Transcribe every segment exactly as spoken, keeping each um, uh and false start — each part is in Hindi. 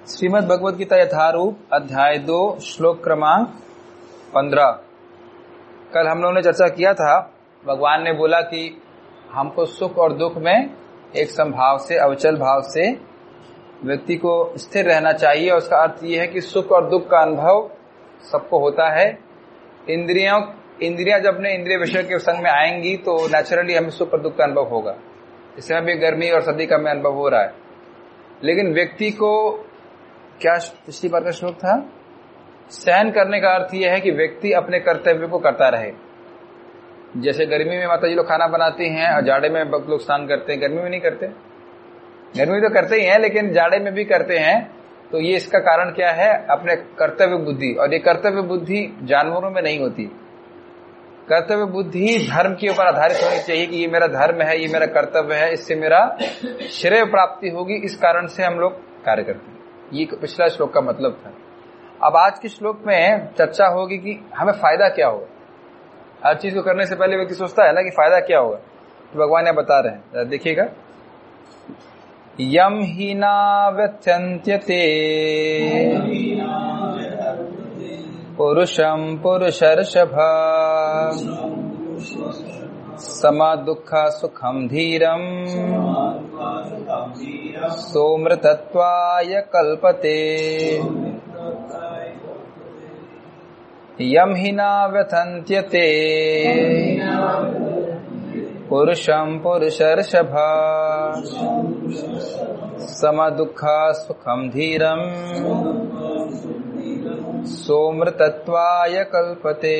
श्रीमद् भगवद गीता यथारूप अध्याय दो श्लोक क्रमांक पंद्रह। कल हम लोगों ने चर्चा किया था, भगवान ने बोला कि हमको सुख और दुख में एक समभाव से, अवचल भाव से व्यक्ति को स्थिर रहना चाहिए। और उसका अर्थ ये है कि सुख और दुख का अनुभव सबको होता है। इंद्रियों इंद्रियां जब अपने इंद्रिय विषय के संग में आएंगी तो नेचुरली हमें सुख और दुख का अनुभव होगा। इसमें भी गर्मी और सर्दी का में अनुभव हो रहा है। लेकिन व्यक्ति को, क्या पिछली बार का श्लोक था, सहन करने का अर्थ यह है कि व्यक्ति अपने कर्तव्य को करता रहे। जैसे गर्मी में माता जी लोग खाना बनाती हैं और जाड़े में लोग स्नान करते हैं, गर्मी में नहीं करते। गर्मी में तो करते ही हैं लेकिन जाड़े में भी करते हैं। तो ये इसका कारण क्या है? अपने कर्तव्य बुद्धि। और ये कर्तव्य बुद्धि जानवरों में नहीं होती। कर्तव्य बुद्धि धर्म के ऊपर आधारित होनी चाहिए कि ये मेरा धर्म है, ये मेरा कर्तव्य है, इससे मेरा श्रेय प्राप्ति होगी, इस कारण से हम लोग कार्य करते हैं। ये पिछला श्लोक का मतलब था। अब आज के श्लोक में चर्चा होगी कि हमें फायदा क्या होगा। हर चीज को करने से पहले व्यक्ति सोचता है ना कि फायदा क्या होगा। तो भगवान यहाँ बता रहे हैं, देखिएगा। यम ही ना व्यत्यन्त्यते पुरुषम पुरुषर्षभ समा दुःख सुखम धीरम सोमृतत्वाय कल्पते। यम हि न व्यथन्त्यते पुरुषम पुरुषर्षभ समा दुःख सुखम धीरम सोमृतत्वाय कल्पते।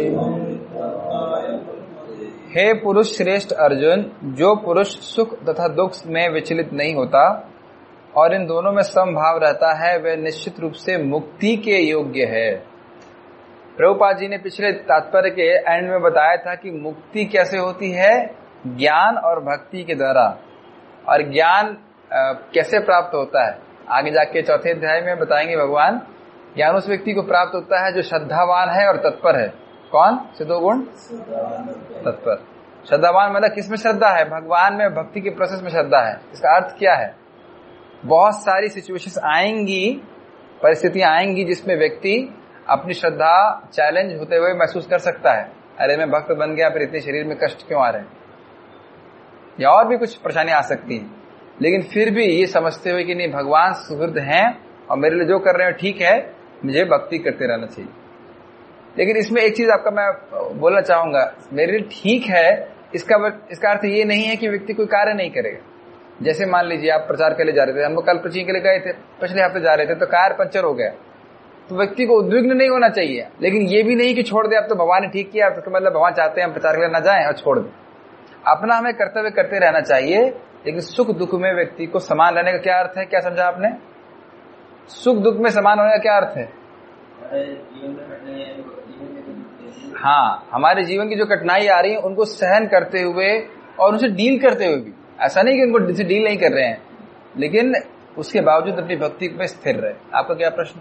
हे पुरुष श्रेष्ठ अर्जुन, जो पुरुष सुख तथा दुख में विचलित नहीं होता और इन दोनों में समभाव रहता है, वह निश्चित रूप से मुक्ति के योग्य है। प्रभुपाद जी ने पिछले तात्पर्य के एंड में बताया था कि मुक्ति कैसे होती है, ज्ञान और भक्ति के द्वारा। और ज्ञान कैसे प्राप्त होता है आगे जाके चौथे अध्याय में बताएंगे भगवान। ज्ञान उस व्यक्ति को प्राप्त होता है जो श्रद्धावान है और तत्पर है। कौन? सिद्धोगुण तत्पर। श्रद्धावान मतलब किसमें श्रद्धा है? भगवान में, भक्ति के प्रोसेस में श्रद्धा है। इसका अर्थ क्या है? बहुत सारी सिचुएशंस आएंगी, परिस्थितियां आएंगी जिसमें व्यक्ति अपनी श्रद्धा चैलेंज होते हुए महसूस कर सकता है। अरे मैं भक्त बन गया, फिर इतने शरीर में कष्ट क्यों आ रहे हैं, या और भी कुछ परेशानियां आ सकती हैं। लेकिन फिर भी ये समझते हुए कि नहीं, भगवान सुहृद हैं और मेरे लिए जो कर रहे हैं ठीक है, मुझे भक्ति करते रहना चाहिए। लेकिन इसमें एक चीज आपका मैं बोलना चाहूंगा, मेरे लिए ठीक है, इसका इसका अर्थ ये नहीं है कि व्यक्ति कोई कार्य नहीं करेगा। जैसे मान लीजिए आप प्रचार के लिए जा रहे थे, हम लोग कल प्रचार के लिए गए थे, पिछले हफ्ते जा रहे थे, तो कार पंचर हो गया, तो व्यक्ति को उद्विग्न नहीं होना चाहिए। लेकिन ये भी नहीं कि छोड़ दे, अब तो भगवान ने ठीक किया, तो मतलब भगवान चाहते हैं हम प्रचार के लिए न जाएं और छोड़ दें। अपना हमें कर्तव्य करते रहना चाहिए। लेकिन सुख दुख में व्यक्ति को समान रहने का क्या अर्थ है? क्या समझा आपने? सुख दुख में समान होने का क्या अर्थ है? हाँ, हमारे जीवन की जो कठिनाई आ रही है उनको सहन करते हुए और उनसे डील करते हुए भी। ऐसा नहीं कि उनको डील नहीं कर रहे हैं, लेकिन उसके बावजूद अपनी भक्ति में स्थिर रहे। आपका क्या प्रश्न?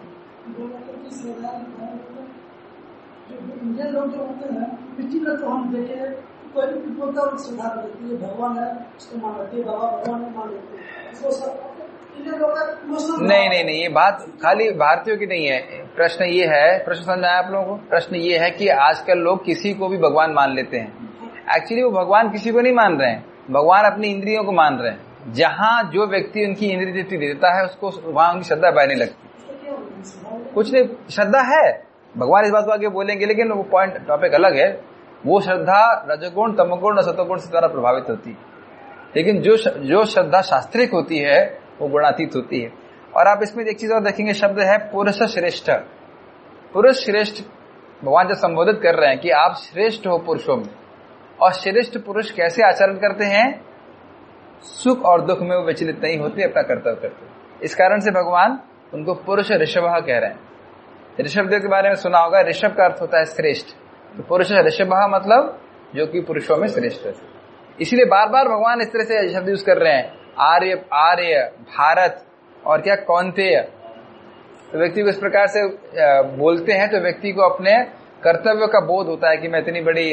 लोग जो होते हैं मिट्टी में, तो हम देखे कोई भी बोलता है श्रद्धा करती है, भगवान है उसको मान लेते हैं, बाबा भगवान को मान लेते हैं, इसको सब नहीं नहीं नहीं ये बात खाली भारतीयों की नहीं है। प्रश्न ये है, प्रश्न समझाया आप लोगों को? प्रश्न ये है कि आजकल लोग किसी को भी भगवान मान लेते हैं। एक्चुअली वो भगवान किसी को नहीं मान रहे हैं, भगवान अपनी इंद्रियों को मान रहे हैं। जहां जो व्यक्ति उनकी इंद्रिय तृप्ति देता है उसको वहां उनकी श्रद्धा बहने लगती। कुछ नहीं, श्रद्धा है, भगवान इस बात को आगे बोलेंगे, लेकिन वो पॉइंट टॉपिक अलग है। वो श्रद्धा रजगुण, तमगुण और सतोगुण से द्वारा प्रभावित होती है। लेकिन जो जो श्रद्धा शास्त्रिक होती है वो गुणातीत होती है। और आप इसमें एक चीज और देखेंगे, शब्द है पुरुष श्रेष्ठ। पुरुष श्रेष्ठ भगवान जब संबोधित कर रहे हैं कि आप श्रेष्ठ हो पुरुषों में। और श्रेष्ठ पुरुष कैसे आचरण करते हैं? सुख और दुख में वो विचलित नहीं होते, अपना कर्तव्य करते। इस कारण से भगवान उनको पुरुष ऋषभ कह रहे हैं। ऋषभ देव के बारे में सुना होगा, ऋषभ का अर्थ होता है श्रेष्ठ। तो पुरुष ऋषभ मतलब जो कि पुरुषों में श्रेष्ठ है। इसलिए बार बार भगवान इस तरह से शब्द यूज कर रहे हैं, आर्य, आर्य, भारत और क्या कौन्तेय। तो व्यक्ति को इस प्रकार से बोलते हैं तो व्यक्ति को अपने कर्तव्य का बोध होता है कि मैं इतनी बड़ी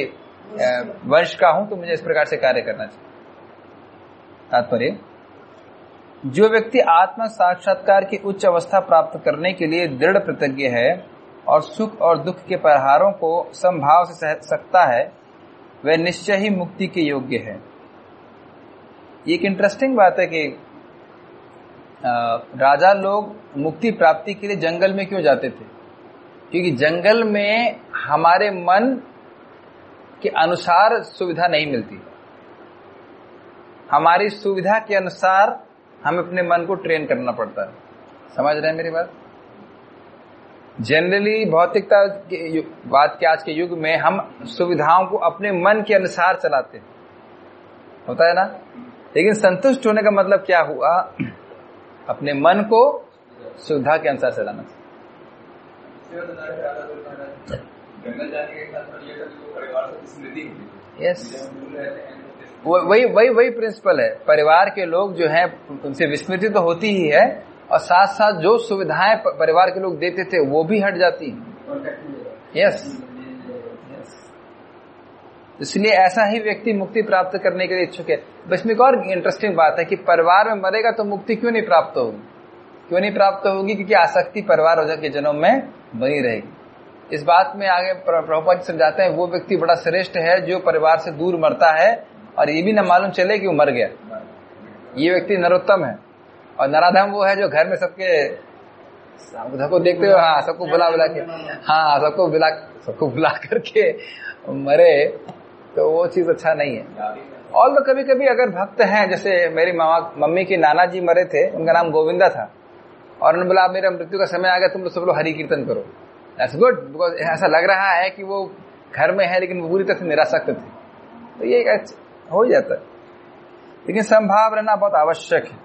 वंश का हूं तो मुझे इस प्रकार से कार्य करना चाहिए। तात्पर्य जो व्यक्ति आत्म साक्षात्कार की उच्च अवस्था प्राप्त करने के लिए दृढ़ प्रतिज्ञ है और सुख और दुख के परिहारों को समभाव से सह सकता है, वह निश्चय ही मुक्ति के योग्य है। एक इंटरेस्टिंग बात है कि राजा लोग मुक्ति प्राप्ति के लिए जंगल में क्यों जाते थे? क्योंकि जंगल में हमारे मन के अनुसार सुविधा नहीं मिलती। हमारी सुविधा के अनुसार हमें अपने मन को ट्रेन करना पड़ता है। समझ रहे हैं मेरी बात? जनरली भौतिकता के बात के आज के युग में हम सुविधाओं को अपने मन के अनुसार चलाते हैं, होता है ना? लेकिन संतुष्ट होने का मतलब क्या हुआ? अपने मन को सुविधा के अनुसार चलाना। यस, वही वही वही प्रिंसिपल है। परिवार के लोग जो हैं उनसे विस्मृति तो होती ही है, और साथ साथ जो सुविधाएं परिवार के लोग देते थे वो भी हट जाती हैं। यस, इसलिए ऐसा ही व्यक्ति मुक्ति प्राप्त करने के लिए इच्छुक है। बस में एक और इंटरेस्टिंग बात है कि परिवार में मरेगा तो मुक्ति क्यों नहीं प्राप्त होगी? क्यों नहीं प्राप्त होगी? क्योंकि आसक्ति परिवार और के जन्म में बनी रहेगी। इस बात में आगे प्रभुपाद जी समझाते हैं, वो व्यक्ति बड़ा श्रेष्ठ है जो परिवार से दूर मरता है और ये भी न मालूम चले कि वो मर गया। ये व्यक्ति नरोत्तम है, और नराधम वो है जो घर में सबके सबको देखते हुए हाँ सबको बुला बुला के हाँ सबको बुला सबको बुला करके मरे, तो वो चीज अच्छा नहीं है। और तो कभी कभी अगर भक्त हैं, जैसे मेरी मामा मम्मी के नाना जी मरे थे, उनका नाम गोविंदा था, और उन्होंने बोला मेरा मृत्यु का समय आ गया, तुम लोग सब लोग हरि कीर्तन करो। दैट्स गुड, बिकॉज ऐसा लग रहा है कि वो घर में है लेकिन वो पूरी तरह से निरासक्त थे, तो ये हो जाता है। लेकिन संभाव रहना बहुत आवश्यक है।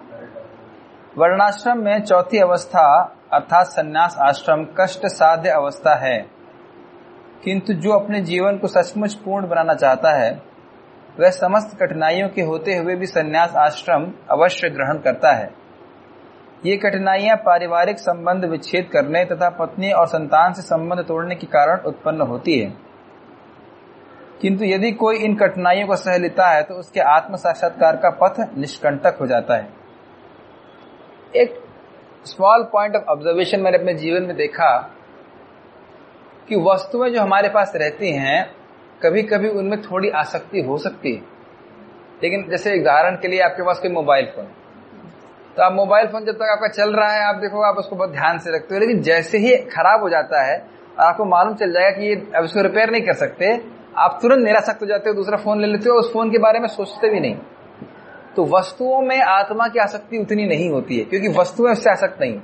वर्णाश्रम में चौथी अवस्था अर्थात संन्यास आश्रम कष्ट साध्य अवस्था है, किंतु जो अपने जीवन को सचमुच पूर्ण बनाना चाहता है वह समस्त कठिनाइयों के होते हुए भी संन्यास आश्रम अवश्य ग्रहण करता है। ये कठिनाइयां पारिवारिक संबंध विच्छेद करने तथा पत्नी और संतान से संबंध तोड़ने के कारण उत्पन्न होती है, किंतु यदि कोई इन कठिनाइयों को सह लेता है तो उसके आत्म साक्षात्कार का पथ निष्कंटक हो जाता है। एक स्मॉल पॉइंट ऑफ ऑब्जर्वेशन मैंने अपने जीवन में देखा कि वस्तुएं जो हमारे पास रहती हैं कभी कभी उनमें थोड़ी आसक्ति हो सकती है। लेकिन जैसे उदाहरण के लिए आपके पास कोई मोबाइल फोन, तो आप मोबाइल फोन जब तक आपका चल रहा है आप देखो आप उसको बहुत ध्यान से रखते हो, लेकिन जैसे ही खराब हो जाता है और आपको मालूम चल जाएगा कि ये अब इसको रिपेयर नहीं कर सकते, आप तुरंत निरासक्त हो जाते हो, दूसरा फोन ले लेते हो, उस फोन के बारे में सोचते भी नहीं। तो वस्तुओं में आत्मा की आसक्ति उतनी नहीं होती है, क्योंकि वस्तुएं उससे आसक्त नहीं।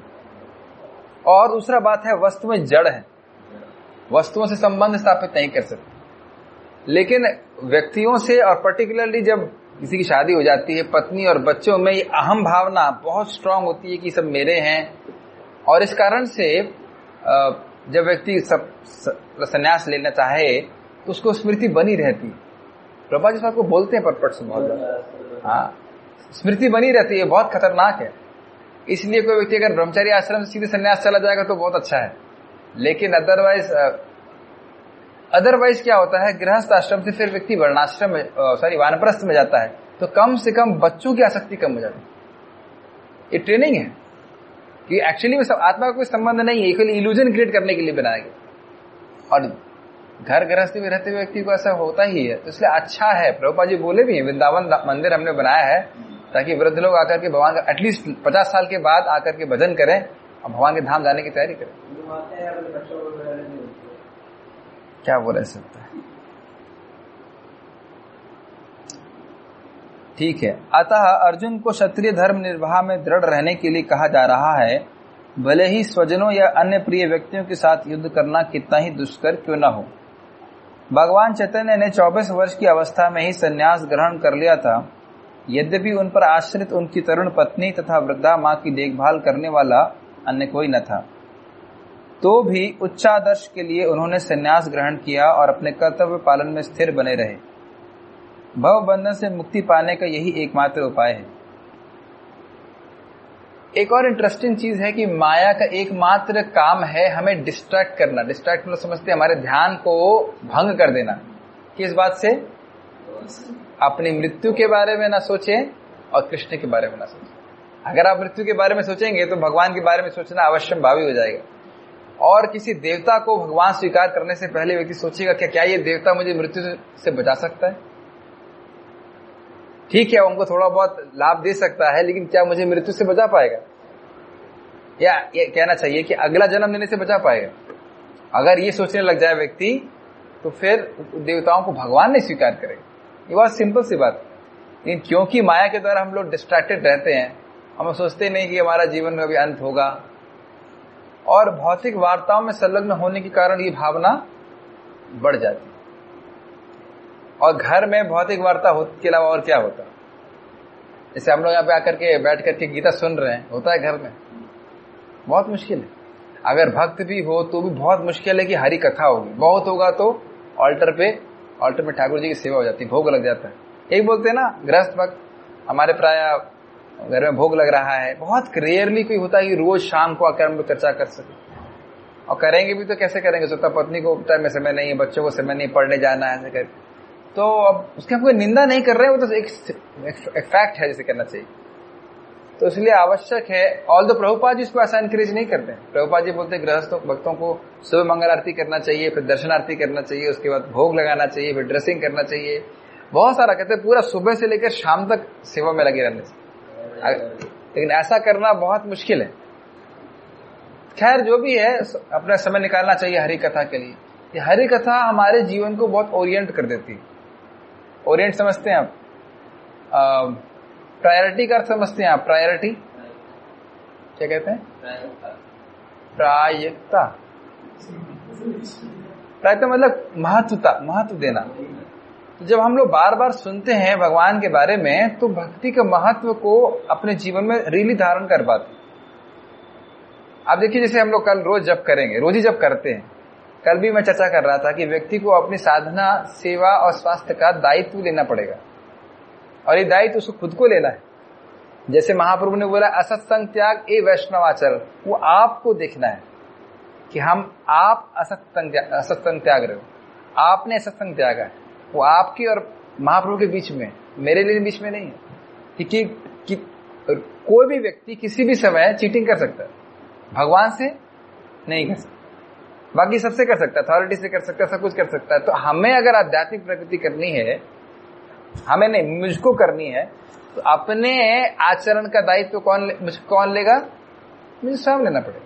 और दूसरा बात है, वस्तुएं जड़ है, वस्तुओं से संबंध स्थापित नहीं कर सकते। लेकिन व्यक्तियों से, और पर्टिकुलरली जब किसी की शादी हो जाती है, पत्नी और बच्चों में ये अहम भावना बहुत स्ट्रांग होती है कि सब मेरे हैं, और इस कारण से जब व्यक्ति सब संन्यास लेना चाहे तो उसको स्मृति बनी रहती है। प्रभा जी साहब को बोलते हैं परपट से बहुत ज्यादा, हाँ स्मृति बनी रहती है, बहुत खतरनाक है। इसलिए कोई व्यक्ति अगर ब्रह्मचारी आश्रम से सीधे संन्यास चला जाएगा तो बहुत अच्छा है, लेकिन अदरवाइज अदरवाइज क्या होता है, गृहस्थ आश्रम से फिर व्यक्ति वर्णाश्रम में सॉरी वानप्रस्थ में जाता है तो कम से कम बच्चों की आसक्ति कम हो जाती है। ये ट्रेनिंग है कि एक्चुअली में सब आत्मा का कोई संबंध नहीं है, केवल इल्यूजन क्रिएट करने के लिए बनाया गया। और घर गृहस्थी में रहते हुए व्यक्ति को ऐसा होता ही है, तो इसलिए अच्छा है। प्रभुपाद जी बोले भी हैं, वृंदावन मंदिर हमने बनाया है ताकि वृद्ध लोग आकर के भगवान का एटलीस्ट पचास साल के बाद आकर के भजन करें और भगवान के धाम जाने की तैयारी करें। क्या बोला जा सकता है, ठीक है। अतः अर्जुन को क्षत्रिय धर्म निर्वाह में दृढ़ रहने के लिए कहा जा रहा है, भले ही स्वजनों या अन्य प्रिय व्यक्तियों के साथ युद्ध करना कितना ही दुष्कर क्यों न हो। भगवान चैतन्य ने चौबीस वर्ष की अवस्था में ही संन्यास ग्रहण कर लिया था। यद्यपि उन पर आश्रित उनकी तरुण पत्नी तथा वृद्धा मां की देखभाल करने वाला अन्य कोई न था, तो भी उच्चादर्श के लिए उन्होंने संन्यास ग्रहण किया और अपने कर्तव्य पालन में स्थिर बने रहे। भव बंधन से मुक्ति पाने का यही एकमात्र उपाय है। एक और इंटरेस्टिंग चीज है कि माया का एकमात्र काम है हमें डिस्ट्रैक्ट करना। डिस्ट्रैक्ट मतलब समझते हैं हमारे ध्यान को भंग कर देना। किस बात से? अपनी मृत्यु के बारे में ना सोचे और कृष्ण के बारे में ना सोचे। अगर आप मृत्यु के बारे में सोचेंगे तो भगवान के बारे में सोचना अवश्य भावी हो जाएगा। और किसी देवता को भगवान स्वीकार करने से पहले व्यक्ति सोचेगा क्या क्या ये देवता मुझे मृत्यु से बचा सकता है? ठीक है, उनको थोड़ा बहुत लाभ दे सकता है, लेकिन क्या मुझे मृत्यु से बचा पाएगा? या ये कहना चाहिए कि अगला जन्म लेने से बचा पाएगा? अगर ये सोचने लग जाए व्यक्ति तो फिर देवताओं को भगवान नहीं स्वीकार करेगा। ये बहुत सिंपल सी बात। लेकिन क्योंकि माया के द्वारा हम लोग डिस्ट्रैक्टेड रहते हैं, हम सोचते नहीं कि हमारा जीवन में अभी अंत होगा, और भौतिक वार्ताओं में संलग्न होने के कारण ये भावना बढ़ जाती है। और घर में भौतिक वार्ता के अलावा और क्या होता है? जैसे हम लोग यहाँ पे आकर के बैठ करके गीता सुन रहे हैं, होता है घर में? बहुत मुश्किल है। अगर भक्त भी हो तो भी बहुत मुश्किल है कि हरि कथा होगी। बहुत होगा तो ऑल्टर पे ऑल्टर में ठाकुर जी की सेवा हो जाती है, भोग लग जाता है। यही बोलते हैं ना गृहस्थ भक्त, हमारे प्राय घर में भोग लग रहा है। बहुत रेयरली कोई होता है कि रोज शाम को आकर हम लोग चर्चा कर सके, और करेंगे भी तो कैसे करेंगे? सोचता पत्नी को टाइम में समय नहीं है, बच्चों को समय नहीं, पढ़ने जाना है, ऐसे कर। तो अब उसकी हम कोई निंदा नहीं कर रहे हैं, वो तो एक, एक फैक्ट है जिसे करना चाहिए। तो इसलिए आवश्यक है। ऑल दो प्रभुपाद जी इसको ऐसा इंकरेज नहीं करते हैं। प्रभुपाद जी बोलते हैं गृहस्थों भक्तों को सुबह मंगल आरती करना चाहिए, फिर दर्शन आरती करना चाहिए, उसके बाद भोग लगाना चाहिए, फिर ड्रेसिंग करना चाहिए, बहुत सारा कहते हैं। पूरा सुबह से लेकर शाम तक सेवा में लगे रहने से, लेकिन ऐसा करना बहुत मुश्किल है। खैर जो भी है, अपना समय निकालना चाहिए हरि कथा के लिए। ये हरि कथा हमारे जीवन को बहुत ओरिएंट कर देती है। ओरिएंट समझते हैं आप? प्रायोरिटी का अर्थ समझते हैं आप? प्रायोरिटी क्या कहते हैं? प्रायिकता। प्रायिकता मतलब महत्वता, महत्व देना। तो जब हम लोग बार बार सुनते हैं भगवान के बारे में, तो भक्ति के महत्व को अपने जीवन में रियली धारण कर पाते। आप देखिए, जैसे हम लोग कल रोज जप करेंगे, रोज ही जप करते हैं। कल भी मैं चर्चा कर रहा था कि व्यक्ति को अपनी साधना, सेवा और स्वास्थ्य का दायित्व लेना पड़ेगा, और ये दायित्व उसको खुद को लेना है। जैसे महाप्रभु ने बोला असत्संग त्याग ए वैष्णवाचरण, वो आपको देखना है कि हम आप असत्संग असत्संग त्याग रहे हो, आपने असत्संग त्यागा है। वो आपकी और महाप्रभु के बीच में, मेरे लिए बीच में नहीं है। क्योंकि कि, कोई भी व्यक्ति किसी भी समय चीटिंग कर सकता है, भगवान से नहीं कर सकता, बाकी सबसे कर सकता है, अथॉरिटी से कर सकता है, सब कुछ कर सकता है। तो हमें अगर आध्यात्मिक प्रगति करनी है, हमें नहीं, मुझको करनी है, तो अपने आचरण का दायित्व तो कौन ले, मुझको कौन लेगा? मुझे स्वयं लेना पड़ेगा।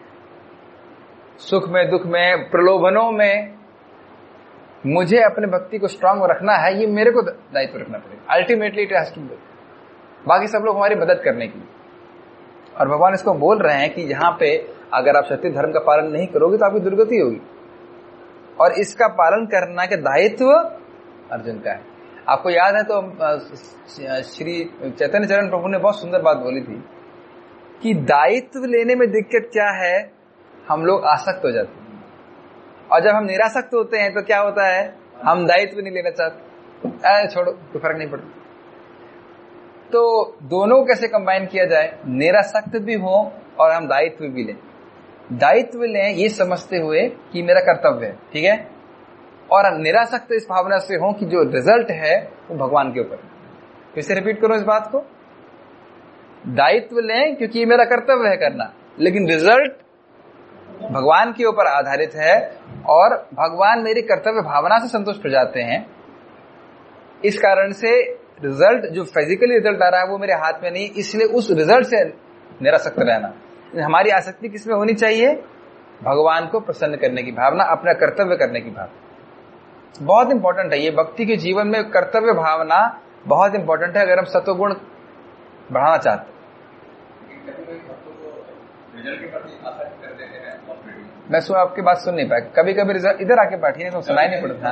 सुख में, दुख में, प्रलोभनों में मुझे अपने भक्ति को स्ट्रांग रखना है, ये मेरे को दायित्व रखना पड़ेगा। Ultimately it has to be. बाकी सब लोग हमारी मदद करने की। और भगवान इसको बोल रहे हैं कि यहाँ पे अगर आप सत्य धर्म का पालन नहीं करोगे तो आपकी दुर्गति होगी, और इसका पालन करना के दायित्व अर्जुन का है। आपको याद है तो श्री चैतन्य चरण प्रभु ने बहुत सुंदर बात बोली थी कि दायित्व लेने में दिक्कत क्या है? हम लोग आसक्त हो जाते हैं, और जब हम निरासक्त होते हैं तो क्या होता है? हम दायित्व नहीं लेना चाहते, छोड़ो, कोई फर्क नहीं पड़ता। तो दोनों को कैसे कंबाइन किया जाए? निरासक्त भी हो और हम दायित्व भी लें। दायित्व लें ये समझते हुए कि मेरा कर्तव्य है, ठीक है, और निरासक्त इस भावना से हो कि जो रिजल्ट है वो भगवान के ऊपर। फिर से रिपीट करो इस बात को, दायित्व लें क्योंकि ये मेरा कर्तव्य है करना, लेकिन रिजल्ट भगवान के ऊपर आधारित है, और भगवान मेरी कर्तव्य भावना से संतुष्ट हो जाते हैं। इस कारण से रिजल्ट, जो फिजिकली रिजल्ट आ रहा है वो मेरे हाथ में नहीं, इसलिए उस रिजल्ट से निरासक्त रहना। हमारी आसक्ति किसमें होनी चाहिए? भगवान को प्रसन्न करने की भावना, अपना कर्तव्य करने की भावना। बहुत इंपॉर्टेंट है ये भक्ति के जीवन में, कर्तव्य भावना बहुत इंपॉर्टेंट है अगर हम सत्वगुण बढ़ाना चाहते हैं। मैं सुन आपकी बात सुन नहीं पाया, कभी कभी रिजल्ट इधर आके बैठिए तो सुनाई नहीं पड़ता।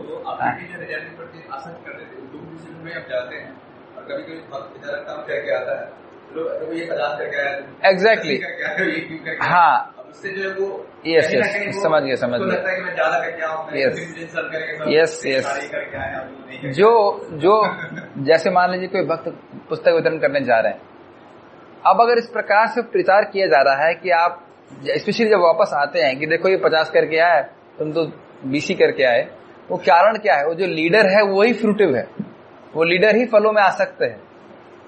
एग्जैक्टली, हाँ, यस यस, समझ गया समझ गया, यस यस यस। जो जो जैसे मान लीजिए कोई भक्त पुस्तक वितरण करने जा रहे हैं, अब अगर इस प्रकार से प्रचार किया जा रहा है कि आप स्पेशली जब वापस आते हैं कि देखो ये पचास करके आए, तुम तो बीसी करके आए, वो कारण क्या है? वो जो लीडर है वही फ्रूटिव है, वो लीडर ही फलों में आसक्त है।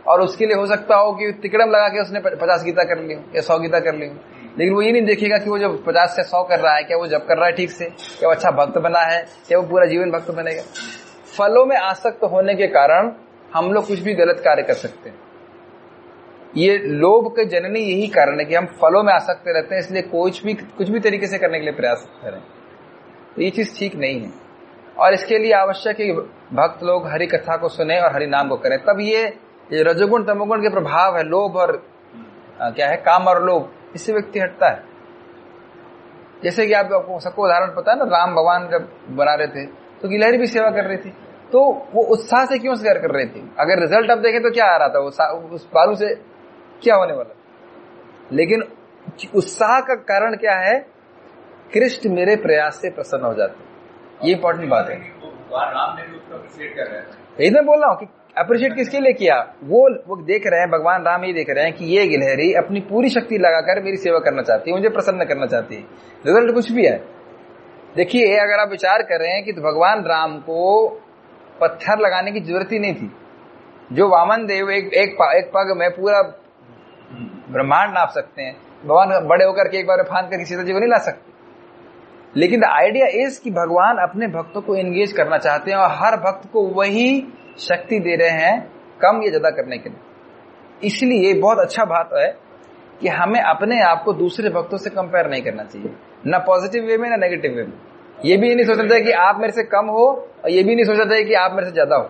और उसके लिए हो सकता हो कि तिकड़म लगा के उसने पचास गीता कर ली या सौ गीता कर ली, लेकिन वो ये नहीं देखेगा कि वो जो पचास से सौ कर रहा है क्या वो जप कर रहा है ठीक से, क्या वो अच्छा भक्त बना है, क्या वो पूरा जीवन भक्त बनेगा। फलों में आसक्त होने के कारण हम लोग कुछ भी गलत कार्य कर सकते हैं। ये लोभ के जननी यही कारण है कि हम फलों में आसक्त रहते हैं, इसलिए कुछ भी कुछ भी तरीके से करने के लिए प्रयास करें, तो ये चीज ठीक नहीं है। और इसके लिए आवश्यक है कि भक्त लोग हरि कथा को सुने और हरि नाम को करें, तब ये, ये रजोगुण तमोगुण के प्रभाव है, लोभ और आ, क्या है काम और लोभ, इससे व्यक्ति हटता है। जैसे कि आप आपको सबको उदाहरण पता है ना, राम भगवान जब बना रहे थे तो गिलहरी भी सेवा कर रही थी, तो वो उत्साह से क्यों सेवा कर रही थी? अगर रिजल्ट अब देखें तो क्या आ रहा था, वो उस बालू से क्या होने वाला, लेकिन उत्साह का कारण क्या है? कृष्ण मेरे प्रयास से प्रसन्न हो जाते, ये इंपॉर्टेंट बात है। राम ने भी उसको अप्रिशिएट कर रहे हैं, यही मैं बोल रहा हूँ कि अप्रिशिएट किसके लिए किया, वो वो देख रहे हैं, भगवान राम ये देख रहे हैं कि ये गिलहरी अपनी पूरी शक्ति लगाकर मेरी सेवा करना चाहती है, मुझे प्रसन्न करना चाहती है, रिजल्ट कुछ भी है। देखिए अगर आप विचार कर रहे हैं कि तो भगवान राम को पत्थर लगाने की जरूरत ही नहीं थी, जो वामन देव एक एक, एक पग में पूरा ब्रह्मांड नाप सकते हैं, भगवान बड़े होकर के एक बार फांद कर किसी जीवन नहीं ला सकते। लेकिन द आइडिया इज कि भगवान अपने भक्तों को एंगेज करना चाहते हैं और हर भक्त को वही शक्ति दे रहे हैं कम या ज्यादा करने के लिए। इसलिए बहुत अच्छा बात है कि हमें अपने आप को दूसरे भक्तों से कंपेयर नहीं करना चाहिए, ना पॉजिटिव वे में ना नेगेटिव वे में। ये भी नहीं सोचना चाहिए कि आप मेरे से कम हो और ये भी नहीं सोचना चाहिए कि आप मेरे से ज्यादा हो।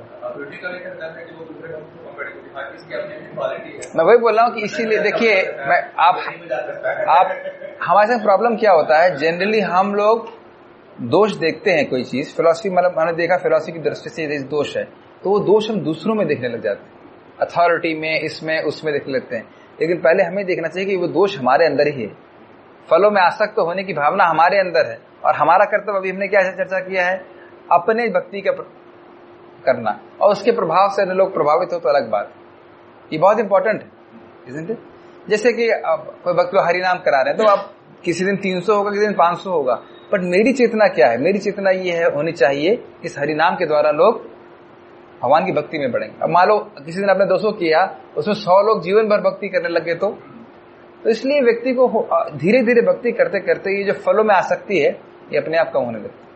मैं वही बोल रहा हूँ कि इसीलिए देखिए मैं आप आप हमारे साथ प्रॉब्लम क्या होता है, जनरली हम लोग दोष देखते हैं कोई चीज, फिलॉसफी मतलब हमने देखा फिलॉसफी की दृष्टि से दोष है तो वो दोष हम दूसरों में देखने लग जाते हैं, अथॉरिटी में, इसमें उसमें देख लेते हैं। लेकिन पहले हमें देखना चाहिए कि वो दोष हमारे अंदर ही है, फलों में आसक्त होने की भावना हमारे अंदर है, और हमारा कर्तव्य अभी हमने क्या चर्चा किया है, अपने भक्ति का करना, और उसके प्रभाव से अन्य लोग प्रभावित हो तो अलग बात। ये बहुत इंपॉर्टेंट है, isn't it? जैसे कि कोई भक्त हरि नाम करा रहे हैं तो आप किसी दिन तीन सौ होगा, किसी दिन पांच सौ होगा, बट मेरी चेतना क्या है? मेरी चेतना ये है होनी चाहिए इस हरि नाम के द्वारा लोग भगवान की भक्ति में बढ़ेंगे। अब मान लो किसी दिन आपने दो सौ किया, उसमें सौ लोग जीवन भर भक्ति करने लगे तो, तो इसलिए व्यक्ति को धीरे धीरे भक्ति करते करते ये जो फलों में आसक्ति है ये अपने आप कम होने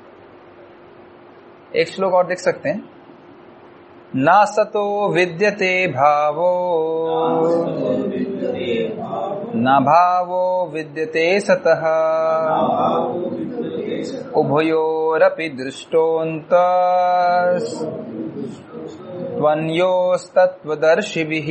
लगती। एक श्लोक और देख सकते हैं, ना सतो विद्यते भावो न भावो विद्यते सतः उभयोरपि दृष्टोऽन्तः त्वन्योस्तत्वदर्शिभिः।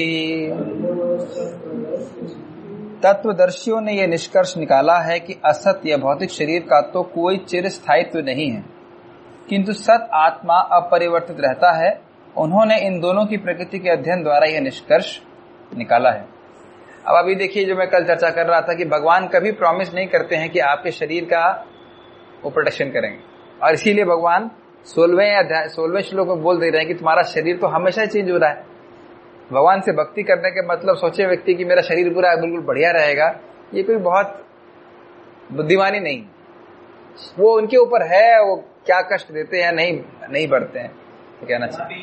तत्वदर्शियों ने यह निष्कर्ष निकाला है कि असत या भौतिक शरीर का तो कोई चिरस्थायित्व नहीं है, किंतु सत आत्मा अपरिवर्तित रहता है। उन्होंने इन दोनों की प्रकृति के अध्ययन द्वारा यह निष्कर्ष निकाला है। अब अभी देखिए, जो मैं कल चर्चा कर रहा था कि भगवान कभी प्रॉमिस नहीं करते हैं कि आपके शरीर का वो प्रोटेक्शन करेंगे, और इसीलिए भगवान सोलहवें अध्याय सोलहवें श्लोक में बोल दे रहे हैं कि तुम्हारा शरीर तो हमेशा ही चेंज हो रहा है। भगवान से भक्ति करने के मतलब सोचे व्यक्ति कि मेरा शरीर पूरा बिल्कुल बढ़िया रहेगा, ये कोई बहुत बुद्धिमानी नहीं, वो उनके ऊपर है, वो क्या कष्ट देते हैं नहीं नहीं बढ़ते हैं, तो कहना चाहिए।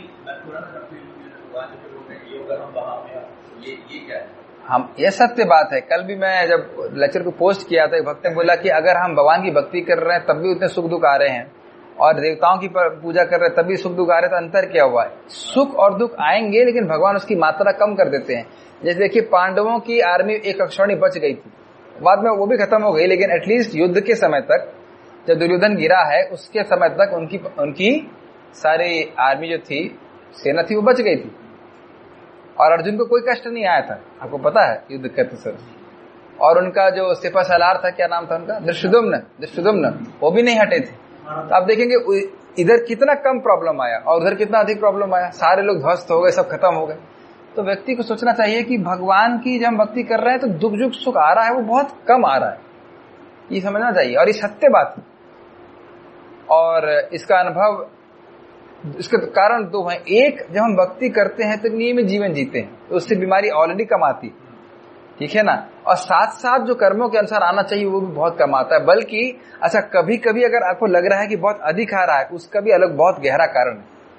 हम ये सत्य बात है। कल भी मैं जब लेक्चर को पोस्ट किया था, भक्त ने बोला कि अगर हम भगवान की भक्ति कर रहे हैं तब भी उतने सुख दुख आ रहे हैं, और देवताओं की पूजा कर रहे हैं तब भी सुख दुख आ रहे हैं, तो अंतर क्या हुआ है? सुख और दुख आएंगे, लेकिन भगवान उसकी मात्रा कम कर देते हैं। जैसे देखिए, पांडवों की आर्मी एक अक्षौणी बच गई थी, बाद में वो भी खत्म हो गई, लेकिन एटलीस्ट युद्ध के समय तक, जब दुर्योधन गिरा है उसके समय तक उनकी उनकी सारी आर्मी जो थी, सेना थी, वो बच गई थी, और अर्जुन को कोई कष्ट नहीं आया था, आपको पता है, युद्ध करते समय। और उनका जो सिपा सलार था, क्या नाम था उनका, धृष्टद्युम्न, धृष्टद्युम्न, वो भी नहीं हटे थे। तो आप देखेंगे इधर कितना कम प्रॉब्लम आया और उधर कितना अधिक प्रॉब्लम आया, सारे लोग ध्वस्त हो गए, सब खत्म हो गए। तो व्यक्ति को सोचना चाहिए कि भगवान की जब हम भक्ति कर रहे हैं तो दुख दुख सुख आ रहा है, वो बहुत कम आ रहा है, ये समझना चाहिए, और ये सत्य बात है। और इसका अनुभव, इसके कारण दो हैं। एक, जब हम भक्ति करते हैं तो नियमित जीवन जीते हैं, तो उससे बीमारी ऑलरेडी कम आती है, ठीक है ना, और साथ साथ जो कर्मों के अनुसार आना चाहिए वो भी बहुत कम आता है। बल्कि अच्छा, कभी कभी अगर आपको लग रहा है कि बहुत अधिक आ रहा है, उसका भी अलग बहुत गहरा कारण है।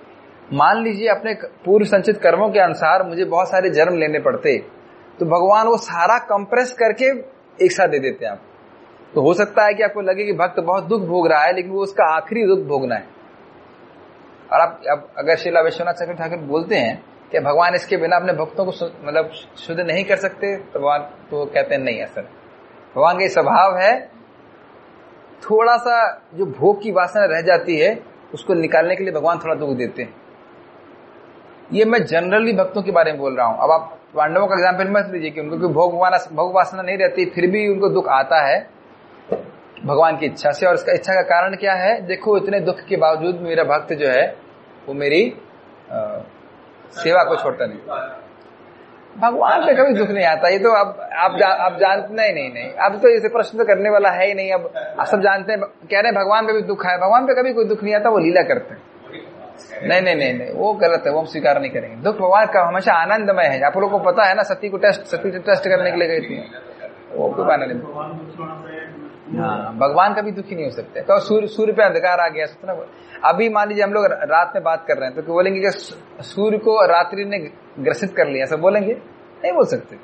मान लीजिए अपने पूर्व संचित कर्मों के अनुसार मुझे बहुत सारे जन्म लेने पड़ते, तो भगवान वो सारा कंप्रेस करके एक साथ दे देते हैं आप। तो हो सकता है कि आपको लगे कि भक्त बहुत दुख भोग रहा है, लेकिन वो उसका आखिरी दुख भोगना है। और आप अब अगर श्रीला विश्वनाथ चक्रवर्ती ठाकुर बोलते हैं कि भगवान इसके बिना अपने भक्तों को मतलब शुद्ध नहीं कर सकते, तो भगवान तो कहते हैं नहीं, ऐसा भगवान का स्वभाव है। थोड़ा सा जो भोग की वासना रह जाती है उसको निकालने के लिए भगवान थोड़ा दुख देते हैं। ये मैं जनरली भक्तों के बारे में बोल रहा हूं। अब आप पांडवों का एग्जाम्पल मत लीजिए कि उनको भोग भोग वासना नहीं रहती, फिर भी उनको दुख आता है भगवान की इच्छा से। और इसका इच्छा का कारण क्या है? देखो, इतने दुख के बावजूद मेरा भक्त जो है वो मेरी आ, सेवा को छोड़ता नहीं। भगवान पे कभी दुख नहीं आता। ये तो अब आप जा, आप जानते नहीं नहीं नहीं अब तो इसे प्रश्न तो करने वाला है ही नहीं। अब आप सब जानते हैं, कह रहे हैं भगवान पे भी दुख है। भगवान पे कभी कोई दुख नहीं आता, वो लीला करते हैं। नहीं नहीं नहीं नहीं वो गलत है, वो हम स्वीकार नहीं करेंगे। दुख भगवान का हमेशा आनंदमय है। आप लोगों को पता है ना, सती को टेस्ट सती टेस्ट करने के लिए गई थी, वो कोई बहाना नहीं। हाँ, भगवान कभी दुखी नहीं हो सकते। तो सूर्य सूर्य पे अंधकार आ गया, सोचना। अभी मान लीजिए हम लोग रात में बात कर रहे हैं, तो क्या बोलेंगे कि सूर्य को रात्रि ने ग्रसित कर लिया, सब बोलेंगे? नहीं बोल सकते।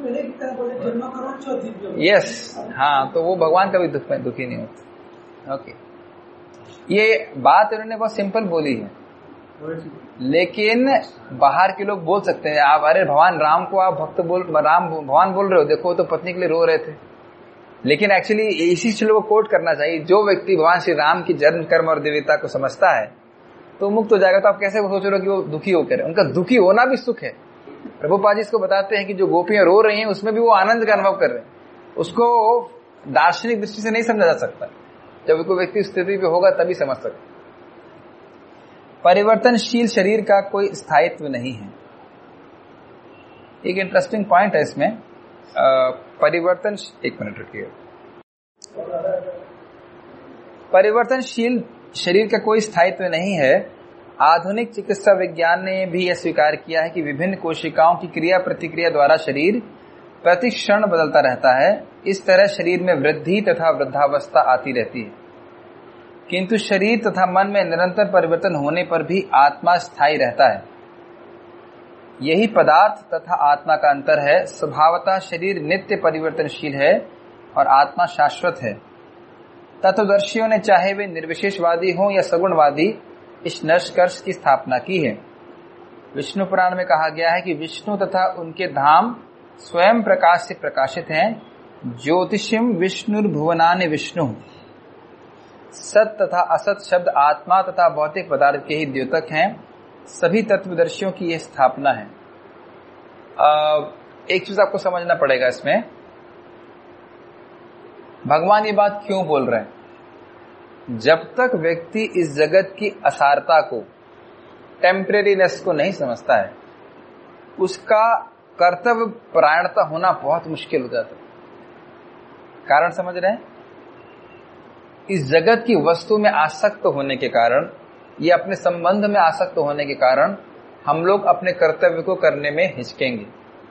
यस, हाँ, तो वो भगवान कभी दुख में दुखी नहीं होते। ओके, ये बात उन्होंने बहुत सिंपल बोली है, लेकिन बाहर के लोग बोल सकते हैं आप, अरे भगवान राम को आप भक्त बोल राम भगवान बोल रहे हो, देखो तो पत्नी के लिए रो रहे थे। लेकिन एक्चुअली इसी श्लोक को कोट करना चाहिए। जो व्यक्ति भगवान श्री राम की जन्म कर्म और दिव्यता को समझता है तो मुक्त हो जाएगा। तो आप कैसे सोच रहे हो कि वो दुखी होकर? उनका दुखी होना भी सुख है। प्रभुपाद जी इसको बताते हैं कि जो गोपियां रो रही हैं उसमें भी वो आनंद का अनुभव कर रहे हैं। उसको दार्शनिक दृष्टि से नहीं समझा जा सकता। जब कोई व्यक्ति स्थिति पे होगा तभी समझ सकता। परिवर्तनशील शरीर का कोई स्थायित्व नहीं है। एक इंटरेस्टिंग पॉइंट है इसमें। परिवर्तन एक मिनट रुकिए। परिवर्तनशील शरीर का कोई स्थायित्व नहीं है। आधुनिक चिकित्सा विज्ञान ने भी यह स्वीकार किया है कि विभिन्न कोशिकाओं की क्रिया प्रतिक्रिया द्वारा शरीर प्रति क्षण बदलता रहता है। इस तरह शरीर में वृद्धि तथा वृद्धावस्था आती रहती है, किंतु शरीर तथा मन में निरंतर परिवर्तन होने पर भी आत्मा स्थायी रहता है। यही पदार्थ तथा आत्मा का अंतर है। स्वभावतः शरीर नित्य परिवर्तनशील है और आत्मा शाश्वत है। तत्वदर्शियों ने, चाहे वे निर्विशेषवादी हों या सगुणवादी, इस निष्कर्ष की स्थापना की है। विष्णु पुराण में कहा गया है कि विष्णु तथा उनके धाम स्वयं प्रकाश से प्रकाशित हैं। ज्योतिषिम विष्णुर्भुवनानि विष्णु। सत तथा असत शब्द आत्मा तथा भौतिक पदार्थ के ही द्योतक हैं। सभी तत्वदर्शियों की यह स्थापना है। आ, एक चीज आपको समझना पड़ेगा इसमें, भगवान ये बात क्यों बोल रहे हैं? जब तक व्यक्ति इस जगत की असारता को, टेम्परेरीनेस को नहीं समझता है, उसका कर्तव्य परायणता होना बहुत मुश्किल हो जाता है। कारण समझ रहे हैं? इस जगत की वस्तु में आसक्त होने के कारण, ये अपने संबंध में आसक्त होने के कारण हम लोग अपने कर्तव्य को करने में हिचकेंगे।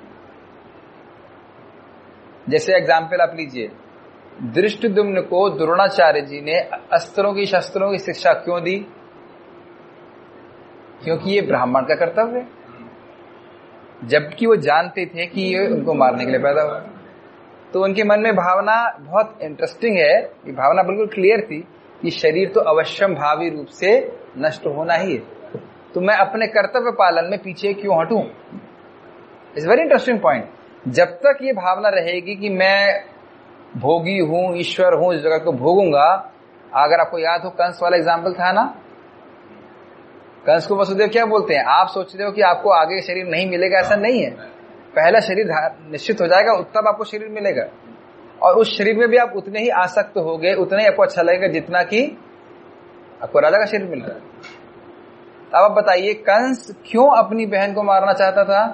जैसे एग्जाम्पल आप लीजिए, धृष्टद्युम्न को द्रोणाचार्य जी ने अस्त्रों की शस्त्रों की शिक्षा क्यों दी? क्योंकि ये ब्राह्मण का कर्तव्य है, जबकि वो जानते थे कि ये उनको मारने के लिए पैदा हुआ। तो उनके मन में भावना बहुत इंटरेस्टिंग है, ये भावना बिल्कुल क्लियर थी कि शरीर तो अवश्यम भावी रूप से नष्ट होना ही है, तो मैं अपने कर्तव्य पालन में पीछे क्यों हटूं? It's very interesting point. जब तक ये भावना रहेगी कि मैं भोगी हूं, ईश्वर हूं, इस जगत को भोगूंगा। अगर आपको याद हो, कंस वाला एग्जाम्पल था ना, कंस को वसुदेव क्या बोलते हैं? आप सोचते हो कि आपको आगे शरीर नहीं मिलेगा, ऐसा नहीं है। पहला शरीर निश्चित हो जाएगा, तब आपको शरीर मिलेगा, और उस शरीर में भी आप उतने ही आसक्त हो गए, उतना ही आपको अच्छा लगेगा जितना कि आपको राजा का शरीर मिल रहा है। अब आप बताइए, कंस क्यों अपनी बहन को मारना चाहता था?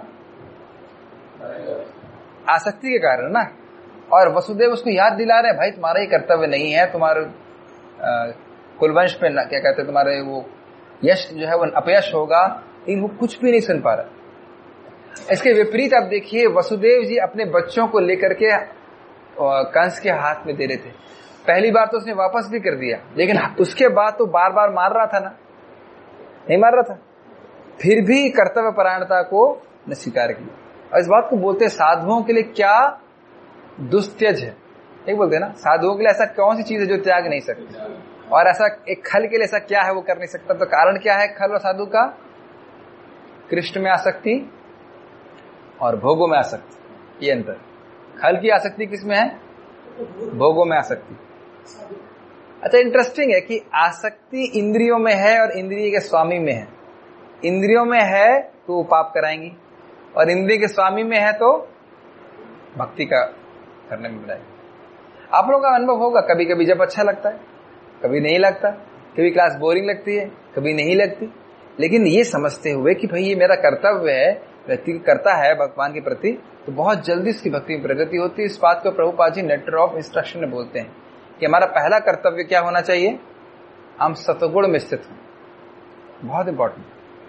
आसक्ति के कारण ना। और वसुदेव उसको याद दिला रहे, भाई तुम्हारा ये कर्तव्य नहीं है, तुम्हारे कुलवंश पे ना, क्या कहते हैं, तुम्हारे वो यश जो है वो अपयश होगा। लेकिन वो कुछ भी नहीं सुन पा रहा। इसके विपरीत आप देखिए, वसुदेव जी अपने बच्चों को लेकर के कंस के हाथ में दे रहे थे। पहली बार तो उसने वापस भी कर दिया, लेकिन उसके बाद तो बार बार मार रहा था ना, नहीं मार रहा था? फिर भी कर्तव्य परायणता को न स्वीकार किया। और इस बात को बोलते हैं साधुओं के लिए क्या दुस्त्यज है, एक बोलते हैं ना, साधुओं के लिए ऐसा कौन सी चीज है जो त्याग नहीं सकती, और ऐसा एक खल के लिए ऐसा क्या है वो कर नहीं सकता। तो कारण क्या है खल और साधु का? कृष्ण में आसक्ति और भोगों में आसक्ति, ये अंतर। खल की आसक्ति किसमें है? भोगों में आसक्ति। अच्छा, इंटरेस्टिंग है कि आसक्ति इंद्रियों में है और इंद्रिय के स्वामी में है। इंद्रियों में है तो वो पाप कराएंगी, और इंद्रिय के स्वामी में है तो भक्ति का करने में मिलाएगी। आप लोगों का अनुभव होगा, कभी कभी जब अच्छा लगता है, कभी नहीं लगता, कभी क्लास बोरिंग लगती है, कभी नहीं लगती, लेकिन ये समझते हुए कि भाई ये मेरा कर्तव्य है, व्यक्ति करता है भगवान के प्रति, तो बहुत जल्दी उसकी भक्ति में प्रगति होती है। इस बात को Prabhupada ji letter of instruction में बोलते हैं कि हमारा पहला कर्तव्य क्या होना चाहिए? हम सतगुण में स्थित हों, बहुत इंपॉर्टेंट।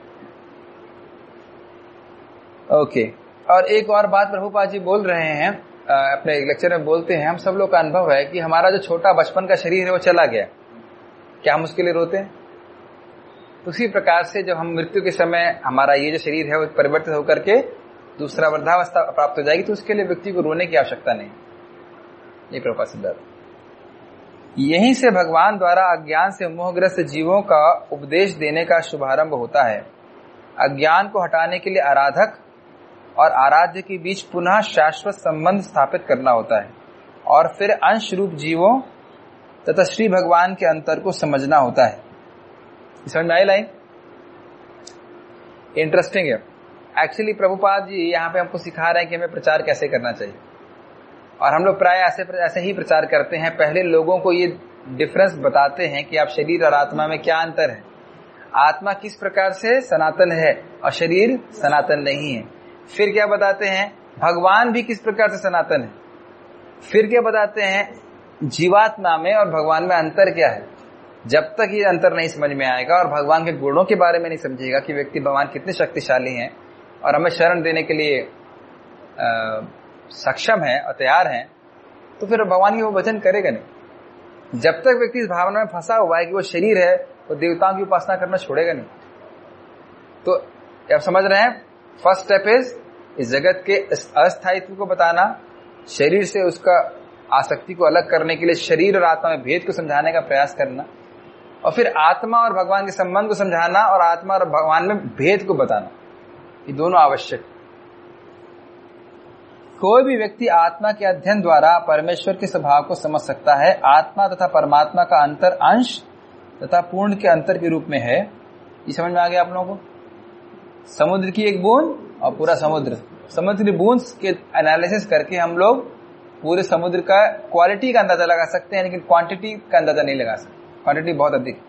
ओके, और एक और बात प्रभुपाद जी बोल रहे हैं अपने लेक्चर में, बोलते हैं हम सब लोग का अनुभव है कि हमारा जो छोटा बचपन का शरीर है वो चला गया, क्या हम उसके लिए रोते हैं? उसी प्रकार से जब हम मृत्यु के समय हमारा ये जो शरीर है वो परिवर्तित होकर के दूसरा वृद्धावस्था प्राप्त हो जाएगी, तो उसके लिए व्यक्ति को रोने की आवश्यकता नहीं। ये प्रभुपाद सिद्धांत। यहीं से भगवान द्वारा अज्ञान से मोहग्रस्त जीवों का उपदेश देने का शुभारंभ होता है। अज्ञान को हटाने के लिए आराधक और आराध्य के बीच पुनः शाश्वत संबंध स्थापित करना होता है, और फिर अंश रूप जीवों तथा श्री भगवान के अंतर को समझना होता है। समझ में आई लाइन? इंटरेस्टिंग है। एक्चुअली प्रभुपाद जी यहाँ पे हमको सिखा रहे हैं कि हमें प्रचार कैसे करना चाहिए, और हम लोग प्राय ऐसे ऐसे ही प्रचार करते हैं। पहले लोगों को ये डिफरेंस बताते हैं कि आप शरीर और आत्मा में क्या अंतर है, आत्मा किस प्रकार से सनातन है और शरीर सनातन नहीं है। फिर क्या बताते हैं? भगवान भी किस प्रकार से सनातन है। फिर क्या बताते हैं? जीवात्मा में और भगवान में अंतर क्या है। जब तक ये अंतर नहीं समझ में आएगा और भगवान के गुणों के बारे में नहीं समझेगा कि व्यक्ति भगवान कितने शक्तिशाली हैं और हमें शरण देने के लिए आ, सक्षम है और तैयार हैं, तो फिर भगवान की वो वचन करेगा नहीं। जब तक व्यक्ति इस भावना में फंसा हुआ है कि वो शरीर है, वो देवताओं की उपासना करना छोड़ेगा नहीं। तो आप समझ रहे हैं, फर्स्ट स्टेप इज इस जगत के अस्थायित्व को बताना, शरीर से उसका आसक्ति को अलग करने के लिए शरीर और आत्मा में भेद को समझाने का प्रयास करना, और फिर आत्मा और भगवान के संबंध को समझाना और आत्मा और भगवान में भेद को बताना। ये दोनों आवश्यक। कोई भी व्यक्ति आत्मा के अध्ययन द्वारा परमेश्वर के स्वभाव को समझ सकता है। आत्मा तथा परमात्मा का अंतर अंश तथा पूर्ण के अंतर के रूप में है। ये समझ में आ गया आप लोगों को? समुद्र की एक बूंद और पूरा समुद्र, समुद्र की बूंद के एनालिसिस करके हम लोग पूरे समुद्र का क्वालिटी का अंदाजा लगा सकते हैं, लेकिन क्वांटिटी का अंदाजा नहीं लगा सकते। क्वांटिटी बहुत अधिक।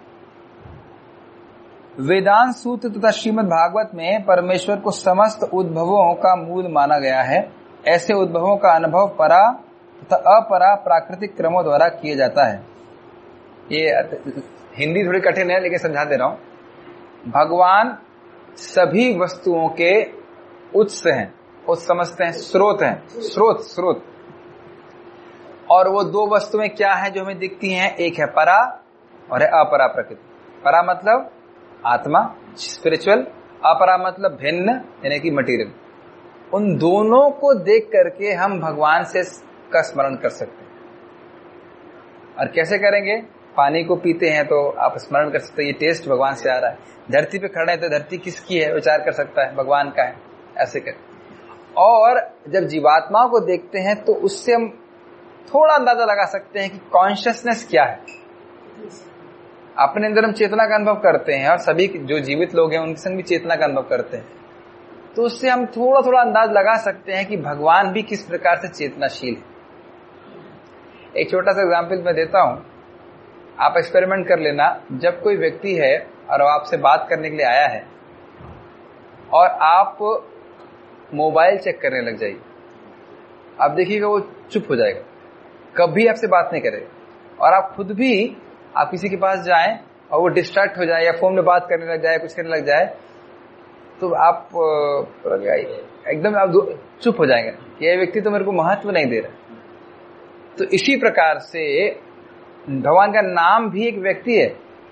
वेदांत सूत्र तथा श्रीमद् भागवत में परमेश्वर को समस्त उद्भवों का मूल माना गया है। ऐसे उद्भवों का अनुभव परा तथा अपरा प्राकृतिक क्रमों द्वारा किया जाता है। ये हिंदी थोड़ी कठिन है, लेकिन समझा दे रहा हूं। भगवान सभी वस्तुओं के उत्स हैं, उत्स समझते हैं, स्रोत हैं, स्रोत स्रोत। और वो दो वस्तुएं क्या हैं जो हमें दिखती हैं? एक है परा और है अपरा प्रकृति। परा मतलब आत्मा, स्पिरिचुअल, अपरा मतलब भिन्न, यानी कि मटीरियल। उन दोनों को देख करके हम भगवान से का स्मरण कर सकते हैं। और कैसे करेंगे? पानी को पीते हैं तो आप स्मरण कर सकते हैं, ये टेस्ट भगवान से आ रहा है। धरती पे खड़े हैं तो धरती किसकी है, विचार कर सकता है, भगवान का है। ऐसे कर। और जब जीवात्माओं को देखते हैं तो उससे हम थोड़ा अंदाजा लगा सकते हैं कि कॉन्शियसनेस क्या है। अपने अंदर हम चेतना का अनुभव करते हैं, और सभी जो जीवित लोग हैं उनके संग भी चेतना का अनुभव करते हैं, तो उससे हम थोड़ा थोड़ा अंदाज लगा सकते हैं कि भगवान भी किस प्रकार से चेतनाशील है। एक छोटा सा एग्जाम्पल मैं देता हूं, आप एक्सपेरिमेंट कर लेना। जब कोई व्यक्ति है और वो आपसे बात करने के लिए आया है और आप मोबाइल चेक करने लग जाइए, आप देखिएगा वो चुप हो जाएगा, कभी आपसे बात नहीं करेगा। और आप खुद भी आप किसी के पास जाएं और वो डिस्ट्रैक्ट हो जाए या फोन में बात करने लग जाए, कुछ करने लग जाए, तो आप एकदम आप चुप हो जाएंगे, ये व्यक्ति तो मेरे को महत्व नहीं दे रहा। तो इसी प्रकार से भगवान का नाम भी एक व्यक्ति है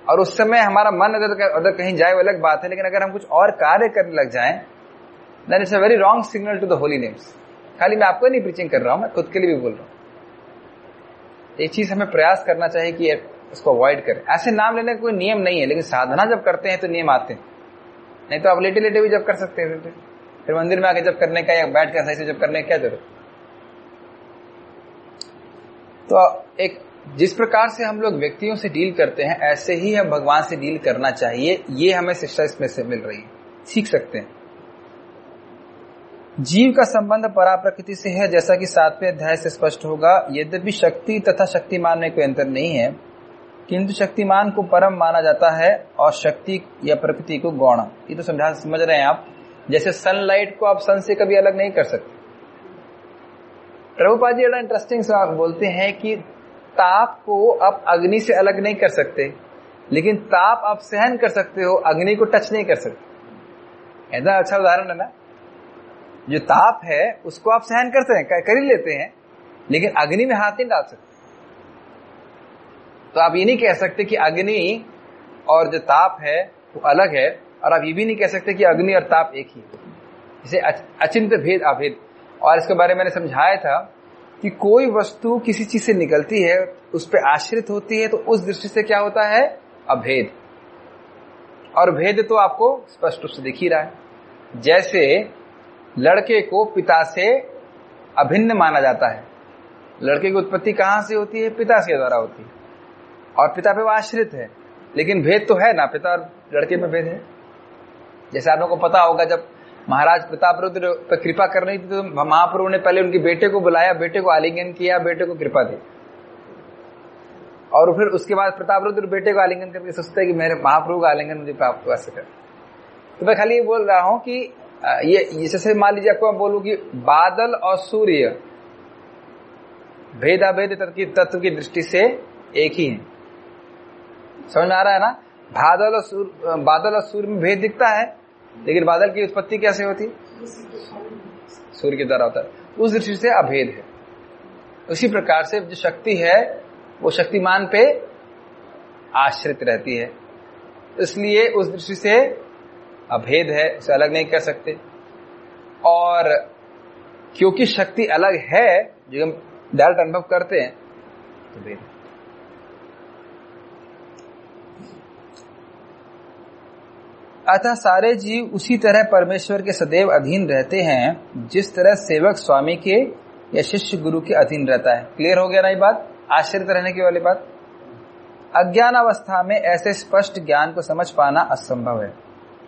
और उस समय हमारा मन अगर अगर कहीं जाए वो अलग बात है, लेकिन अगर हम कुछ और कार्य करने लग जाएं, then it's a very wrong signal to the holy names. खाली मैं आपको नहीं प्रीचिंग कर रहा हूं, मैं खुद के लिए भी बोल रहा हूं। एक चीज हमें प्रयास करना चाहिए कि इसको अवॉइड करें। ऐसे नाम लेने का कोई नियम नहीं है, लेकिन साधना जब करते हैं तो नियम आते हैं। नहीं तो आप लेटे लेटे भी जब कर सकते हैं, फिर मंदिर में आके जब करने का या बैठ कर सही से जब करने का क्या जरूरत। तो एक जिस प्रकार से हम लोग व्यक्तियों से डील करते हैं, ऐसे ही हम भगवान से डील करना चाहिए। ये हमें शिक्षा इसमें से मिल रही है, सीख सकते हैं। जीव का संबंध पराप्रकृति से है, जैसा कि सातवें अध्याय से स्पष्ट होगा। यद्यपि शक्ति तथा शक्तिमान में कोई अंतर नहीं है, किंतु शक्तिमान को परम माना जाता है और शक्ति या प्रकृति को गौण। ये तो समझा समझ रहे हैं आप। जैसे सनलाइट को आप सन से कभी अलग नहीं कर सकते। प्रभुपाद जी बड़ा इंटरेस्टिंग से बोलते हैं कि ताप को आप अग्नि से अलग नहीं कर सकते, लेकिन ताप आप सहन कर सकते हो, अग्नि को टच नहीं कर सकते। ऐसा अच्छा उदाहरण है ना। जो ताप है उसको आप सहन करते हैं, कर ही लेते हैं, लेकिन अग्नि में हाथ नहीं डाल सकते। तो आप ये नहीं कह सकते कि अग्नि और जो ताप है वो अलग है, और आप ये भी नहीं कह सकते कि अग्नि और ताप एक ही है। इसे अचिंत्य भेद अभेद। और इसके बारे में मैंने समझाया था कि कोई वस्तु किसी चीज से निकलती है, उस पर आश्रित होती है, तो उस दृष्टि से क्या होता है? अभेद। और भेद तो आपको स्पष्ट रूप से दिख ही रहा है। जैसे लड़के को पिता से अभिन्न माना जाता है। लड़के की उत्पत्ति कहां से होती है? पिता के द्वारा होती है, और पिता पे वो आश्रित है, लेकिन भेद तो है ना, पिता और लड़के में भेद है। जैसे आप लोगों को पता होगा, जब महाराज प्रतापरुद्र पर कृपा कर रही थी तो महाप्रभु ने पहले उनके बेटे को बुलाया, बेटे को आलिंगन किया, बेटे को कृपा दी, और फिर उसके बाद प्रतापरुद्र बेटे को आलिंगन करके सोचते हैं कि मेरे महाप्रभु का आलिंगन मुझे प्राप्त हुआ सके। तो मैं खाली ये बोल रहा हूं कि ये जैसे मान लीजिए आपको मैं बोलूं कि बादल और सूर्य भेदाभेद तत्व की दृष्टि से एक ही है। समझ में आ रहा है ना? बादल और सूर्य बादल और सूर्य में भेद दिखता है, लेकिन बादल की उत्पत्ति कैसे होती है? सूर्य के द्वारा होता है। उस दृष्टि से अभेद है। उसी प्रकार से जो शक्ति है वो शक्तिमान पे आश्रित रहती है, इसलिए उस दृष्टि से अभेद है, उसे अलग नहीं कर सकते। और क्योंकि शक्ति अलग है, जो हम डायरेक्ट अनुभव करते हैं, तो भेद। अतः सारे जीव उसी तरह परमेश्वर के सदैव अधीन रहते हैं, जिस तरह सेवक स्वामी के या शिष्य गुरु के अधीन रहता है। क्लियर हो गया ना ये बात? आश्रित रहने की वाली बात। अज्ञान अवस्था में ऐसे स्पष्ट ज्ञान को समझ पाना असंभव है।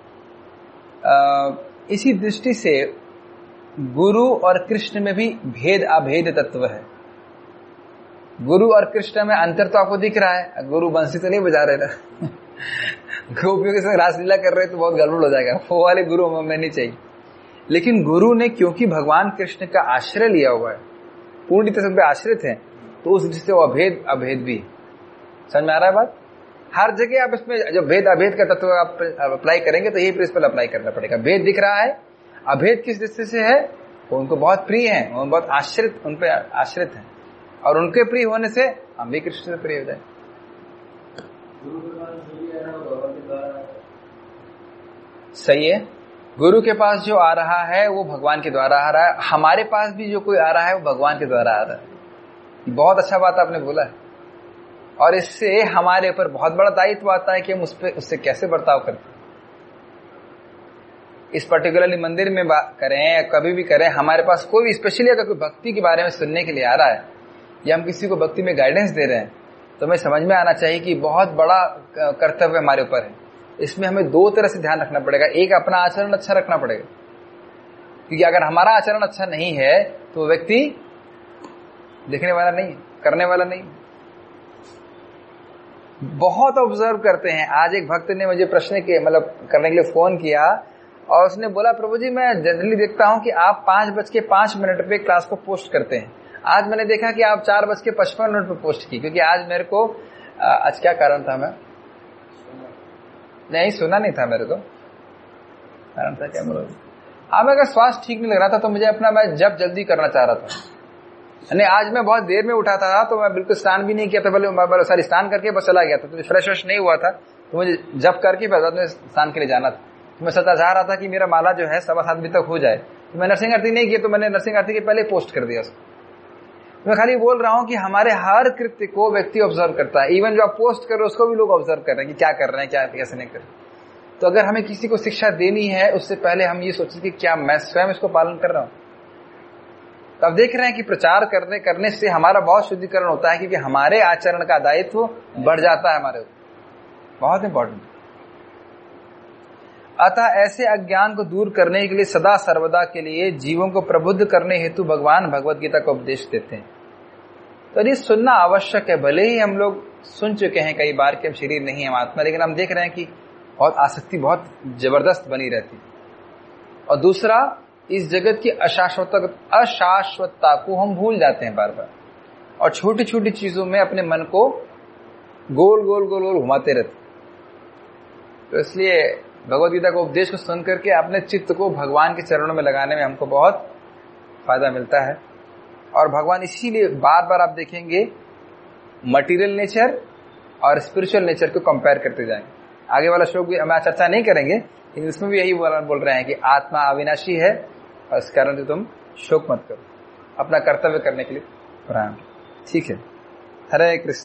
आ, इसी दृष्टि से गुरु और कृष्ण में भी भेद अभेद तत्व है। गुरु और कृष्ण में अंतर तो आपको दिख रहा है। गुरु बंसी तो नहीं बजा रहे ना, गोपियों के साथ रासलीला कर रहे तो बहुत गड़बड़ हो जाएगा, वो वाले गुरु हमें नहीं चाहिए। लेकिन गुरु ने क्योंकि भगवान कृष्ण का आश्रय लिया हुआ है, पूर्ण तरह से आश्रित है, तो उस दृष्टि से वो अभेद अभेद भी। समझ में आ रहा है बात? हर जगह आप इसमें जो भेद अभेद का तत्व आप अप्लाई करेंगे तो यही प्रिंसिपल अप्लाई करना पड़ेगा। भेद दिख रहा है, अभेद किस दृष्टि से है? वो उनको बहुत प्रिय है, वो बहुत आश्रित, उन पर आश्रित है, और उनके प्रिय होने से हम भी कृष्ण से प्रिय हो जाए। सही है। गुरु के पास जो आ रहा है वो भगवान के द्वारा आ रहा है, हमारे पास भी जो कोई आ रहा है वो भगवान के द्वारा आ रहा है। बहुत अच्छा बात आपने बोला है, और इससे हमारे ऊपर बहुत बड़ा दायित्व आता है कि हम उस पे उससे कैसे बर्ताव करते हैं। इस पर्टिकुलरली मंदिर में बात करें या कभी भी करें, हमारे पास कोई भी, स्पेशली अगर कोई भक्ति के बारे में सुनने के लिए आ रहा है या हम किसी को भक्ति में गाइडेंस दे रहे हैं, तो हमें समझ में आना चाहिए कि बहुत बड़ा कर्तव्य हमारे ऊपर है। इसमें हमें दो तरह से ध्यान रखना पड़ेगा। एक, अपना आचरण अच्छा रखना पड़ेगा, क्योंकि अगर हमारा आचरण अच्छा नहीं है तो व्यक्ति देखने वाला नहीं है, करने वाला नहीं। बहुत ऑब्जर्व करते हैं। आज एक भक्त ने मुझे प्रश्न के मतलब करने के लिए फोन किया, और उसने बोला, प्रभु जी मैं जनरली देखता हूं कि आप पांच बज के पांच मिनट पे क्लास को पोस्ट करते हैं, आज मैंने देखा कि आप चार बज के पचपन मिनट पे पोस्ट की, क्योंकि आज मेरे को आज क्या कारण था, मैं नहीं सुना नहीं था, मेरे को कारण था क्या बोलो, हाँ, मैं अगर स्वास्थ्य ठीक नहीं लग रहा था तो मुझे अपना मैं जब जल्दी करना चाह रहा था, नहीं, आज मैं बहुत देर में उठा था तो मैं बिल्कुल स्नान भी नहीं किया था, पहले सारी स्नान करके बस चला गया था, तो फ्रेश व्रेश नहीं हुआ था, तो मुझे जब करके बाद में स्नान के लिए जाना था। तो मैं सच्चा चाह रहा था कि मेरा माला जो है सवा सात बजे तक हो जाए, तो मैं नरसिंह आरती नहीं किया, तो मैंने नरसिंह आरती के पहले पोस्ट कर दिया उसको। मैं खाली बोल रहा हूँ कि हमारे हर कृत्य को व्यक्ति ऑब्जर्व करता है, इवन जो आप पोस्ट कर रहे हो उसको भी लोग ऑब्जर्व कर रहे हैं कि क्या कर रहे हैं, क्या कैसे नहीं कर रहे। तो अगर हमें किसी को शिक्षा देनी है, उससे पहले हम ये सोचें कि क्या मैं स्वयं इसको पालन कर रहा हूँ। तो आप देख रहे हैं कि प्रचार करने करने से हमारा बहुत शुद्धिकरण होता है, क्योंकि हमारे आचरण का दायित्व बढ़ जाता है हमारे ऊपर, बहुत इंपॉर्टेंट। अतः ऐसे अज्ञान को दूर करने के लिए सदा सर्वदा के लिए जीवों को प्रबुद्ध करने हेतु भगवान भगवत गीता का उपदेश देते हैं। तो ये सुनना आवश्यक है। भले ही हम लोग सुन चुके हैं कई बार कि हम शरीर नहीं है आत्मा, लेकिन हम देख रहे हैं कि बहुत आसक्ति बहुत जबरदस्त बनी रहती। और दूसरा, इस जगत की अशाश्वत अशाश्वतता को हम भूल जाते हैं बार बार, और छोटी छोटी चीजों में अपने मन को गोल गोल गोल गोल घुमाते रहते। तो इसलिए भगवद गीता को उपदेश को सुन करके अपने चित्त को भगवान के चरणों में लगाने में हमको बहुत फायदा मिलता है। और भगवान इसीलिए बार बार आप देखेंगे मटेरियल नेचर और स्पिरिचुअल नेचर को कंपेयर करते जाएंगे। आगे वाला श्लोक भी हम चर्चा नहीं करेंगे, लेकिन इसमें भी यही बोल रहे हैं कि आत्मा अविनाशी है और इस कारण से तुम शोक मत करो, अपना कर्तव्य करने के लिए प्राण। ठीक है, हरे कृष्ण।